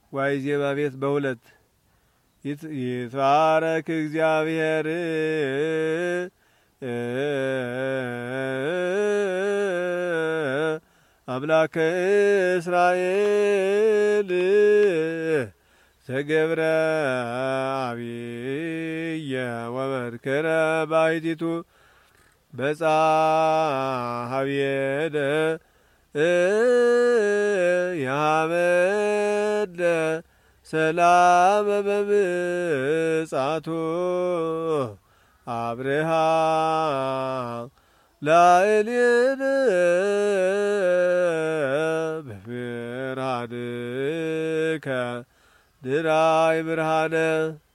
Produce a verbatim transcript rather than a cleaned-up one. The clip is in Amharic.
ዋይ ዜማ ቤት በሁለት ይትባረክ እግዚአብሔር አምላከ እስራኤል ዘገብረ አብየ ወመንከረ ባሕቲቱ በጻሐብየነ ያመደ ሰላም በምጽአቱ አብርሃ ላዕሌነ በብርሃንከ ድራይ ብርሃነ